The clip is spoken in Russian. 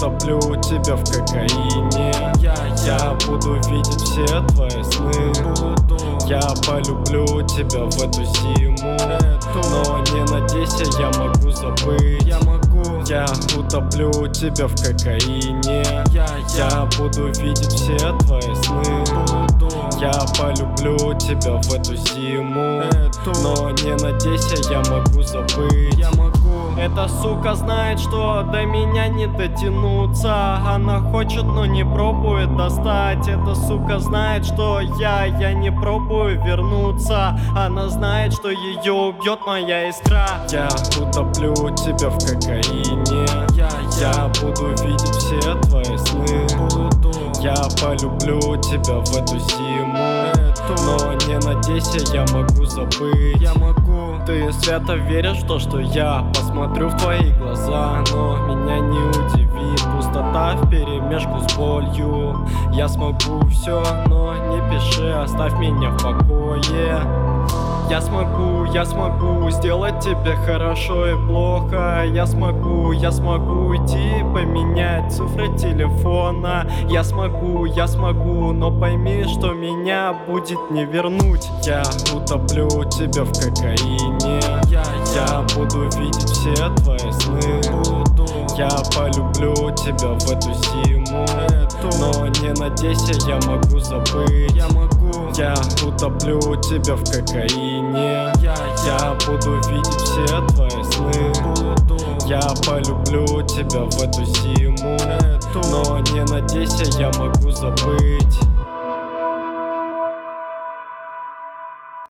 утоплю тебя в кокаине. Я буду видеть все твои сны. Я полюблю тебя в эту зиму. Но не надейся, я могу забыть. Я утоплю тебя в кокаине. Я буду видеть все твои сны. Я полюблю тебя в эту зиму. Но не надейся, я могу забыть. Эта сука знает, что до меня не дотянуться. Она хочет, но не пробует достать. Эта сука знает, что я не пробую вернуться. Она знает, что ее убьет моя искра. Я утоплю тебя в кокаине. Я буду видеть все твои сны. Я полюблю тебя в эту зиму. Но не надейся, я могу забыть. Ты свято веришь в то, что я посмотрю в твои глаза. Но меня не удивит пустота вперемешку с болью. Я смогу все, но не пиши, оставь меня в покое. Я смогу сделать тебе хорошо и плохо. Я смогу уйти, поменять цифры телефона. Я смогу, но пойми, что меня будет не вернуть. Я утоплю тебя в кокаине. Я буду видеть все твои сны. Я полюблю тебя в эту зиму. Но не надейся, я могу забыть. Я утоплю тебя в кокаине. Я буду видеть все твои сны. Я полюблю тебя в эту зиму. Но не надейся, я могу забыть.